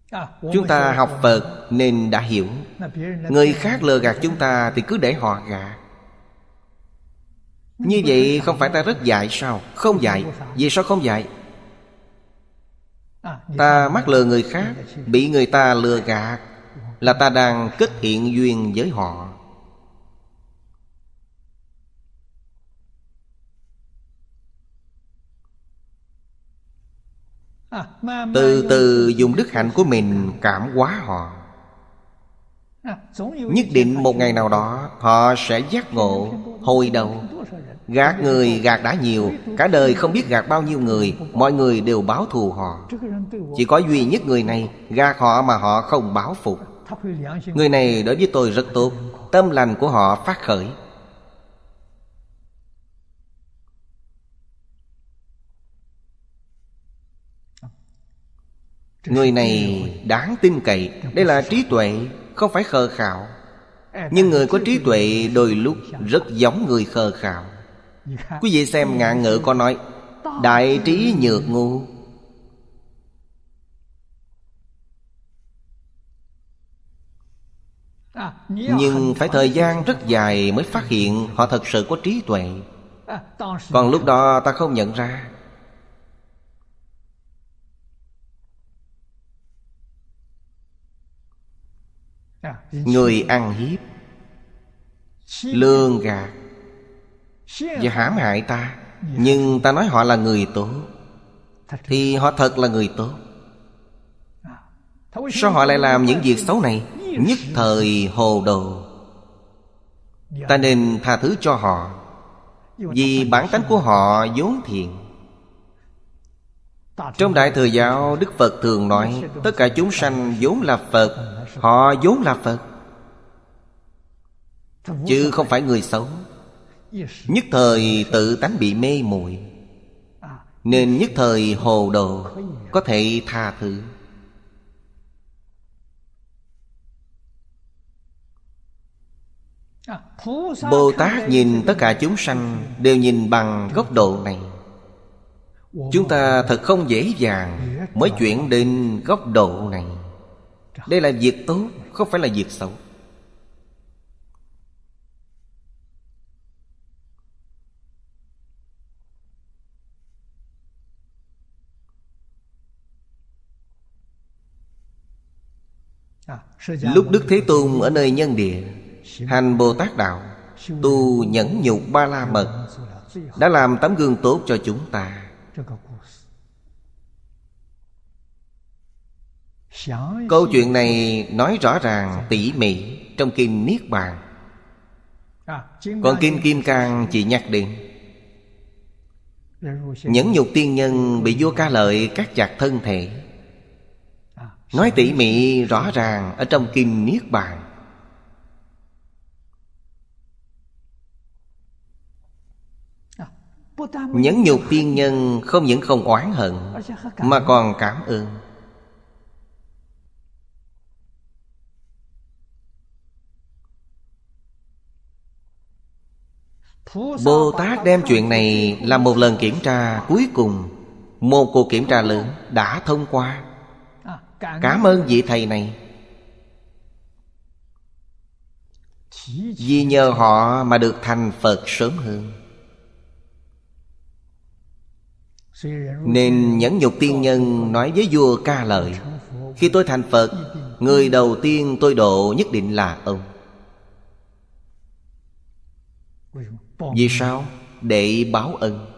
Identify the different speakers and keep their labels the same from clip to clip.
Speaker 1: Chúng ta học Phật nên đã hiểu. Người khác lừa gạt chúng ta thì cứ để họ gạt. Như vậy không phải ta rất dại sao? Không dại. Vì sao không dại? Ta mắc lừa người khác, bị người ta lừa gạt, là ta đang kết thiện duyên với họ. Từ từ dùng đức hạnh của mình cảm hóa họ. Nhất định một ngày nào đó họ sẽ giác ngộ. Hồi đầu gạt người gạt đã nhiều, cả đời không biết gạt bao nhiêu người, mọi người đều báo thù họ. Chỉ có duy nhất người này gạt họ mà họ không báo phục. Người này đối với tôi rất tốt, tâm lành của họ phát khởi. Người này đáng tin cậy. Đây là trí tuệ, không phải khờ khạo. Nhưng người có trí tuệ đôi lúc rất giống người khờ khạo. Quý vị xem Ngạn Ngữ có nói đại trí nhược ngu. Nhưng phải thời gian rất dài mới phát hiện họ thật sự có trí tuệ. Còn lúc đó ta không nhận ra. Người ăn hiếp, lường gạt và hãm hại ta, nhưng ta nói họ là người tốt, thì họ thật là người tốt. Sao họ lại làm những việc xấu này? Nhất thời hồ đồ. Ta nên tha thứ cho họ, vì bản tánh của họ vốn thiện. Trong Đại Thừa Giáo, Đức Phật thường nói tất cả chúng sanh vốn là Phật. Họ vốn là Phật, chứ không phải người xấu. Nhất thời tự tánh bị mê muội, nên nhất thời hồ đồ, có thể tha thứ. Bồ Tát nhìn tất cả chúng sanh đều nhìn bằng góc độ này. Chúng ta thật không dễ dàng mới chuyển đến góc độ này. Đây là việc tốt, không phải là việc xấu. Lúc Đức Thế Tôn ở nơi nhân địa hành Bồ Tát Đạo, tu nhẫn nhục ba la mật, đã làm tấm gương tốt cho chúng ta. Câu chuyện này nói rõ ràng tỉ mỉ trong Kinh Niết Bàn. Còn Kinh Kim Cang chỉ nhắc đến nhẫn nhục tiên nhân bị vua Ca Lợi cắt chặt thân thể, nói tỉ mỉ rõ ràng ở trong Kinh Niết Bàn. Nhẫn nhục tiên nhân không những không oán hận, mà còn cảm ơn. Bồ Tát đem chuyện này làm một lần kiểm tra cuối cùng. Một cuộc kiểm tra lớn đã thông qua. Cảm ơn vị thầy này, vì nhờ họ mà được thành Phật sớm hơn. Nên nhẫn nhục tiên nhân nói với vua Ca Lợi: khi tôi thành Phật, người đầu tiên tôi độ nhất định là ông. Vì sao? Để báo ân.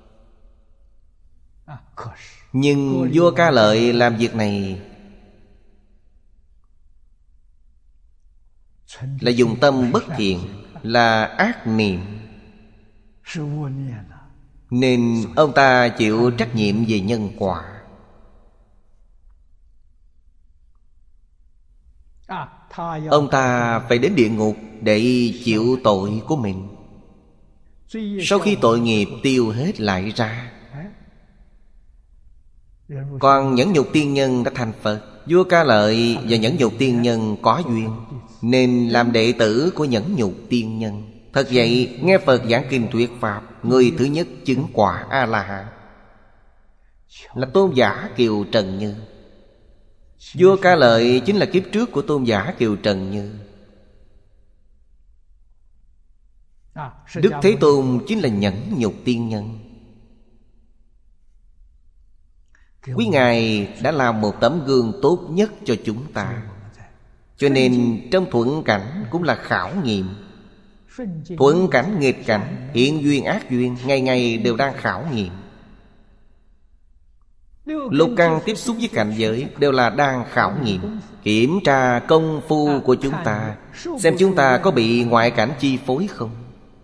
Speaker 1: Nhưng vua Ca Lợi làm việc này là dùng tâm bất thiện, là ác niệm, nên ông ta chịu trách nhiệm về nhân quả. Ông ta phải đến địa ngục để chịu tội của mình. Sau khi tội nghiệp tiêu hết lại ra. Còn nhẫn nhục tiên nhân đã thành Phật. Vua Ca Lợi và nhẫn nhục tiên nhân có duyên, nên làm đệ tử của nhẫn nhục tiên nhân. Thật vậy, nghe Phật giảng kinh thuyết pháp, người thứ nhất chứng quả A-la-hán là tôn giả Kiều Trần Như. Vua Ca Lợi chính là kiếp trước của tôn giả Kiều Trần Như. Đức Thế Tôn chính là nhẫn nhục tiên nhân. Quý Ngài đã làm một tấm gương tốt nhất cho chúng ta. Cho nên trong thuận cảnh cũng là khảo nghiệm. Thuận cảnh, nghịch cảnh, hiện duyên, ác duyên, ngày ngày đều đang khảo nghiệm. Lục căn tiếp xúc với cảnh giới đều là đang khảo nghiệm, kiểm tra công phu của chúng ta, xem chúng ta có bị ngoại cảnh chi phối không.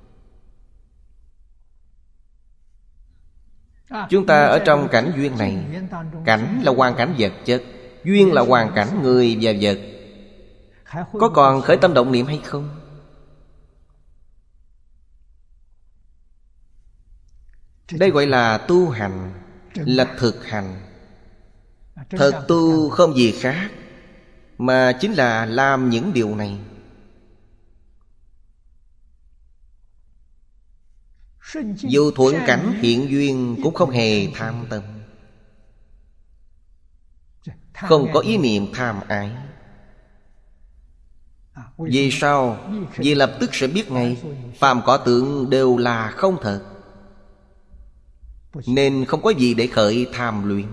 Speaker 1: Chúng ta ở trong cảnh duyên này, cảnh là hoàn cảnh vật chất, duyên là hoàn cảnh người và vật, có còn khởi tâm động niệm hay không? Đây gọi là tu hành, là thực hành. Thật tu không gì khác, mà chính là làm những điều này. Dù thuận cảnh hiện duyên cũng không hề tham tâm, không có ý niệm tham ái. Vì sao? Vì lập tức sẽ biết ngay phàm cỏ tượng đều là không thật, nên không có gì để khởi tham luyện.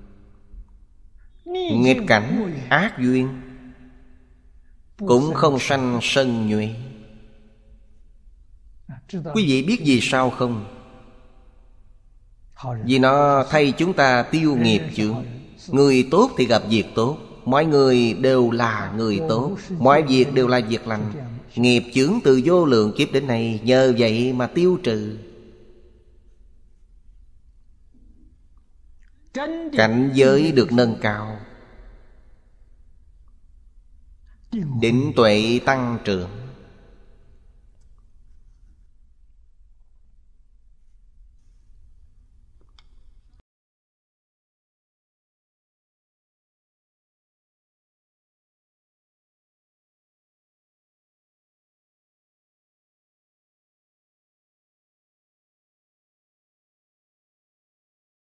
Speaker 1: Nghịch cảnh, ác duyên cũng không sanh sân nhuệ. Quý vị biết vì sao không? Vì nó thay chúng ta tiêu nghiệp chướng. Người tốt thì gặp việc tốt, mọi người đều là người tốt, mọi việc đều là việc lành. Nghiệp chướng từ vô lượng kiếp đến nay nhờ vậy mà tiêu trừ. Cảnh giới được nâng cao, định tuệ tăng trưởng.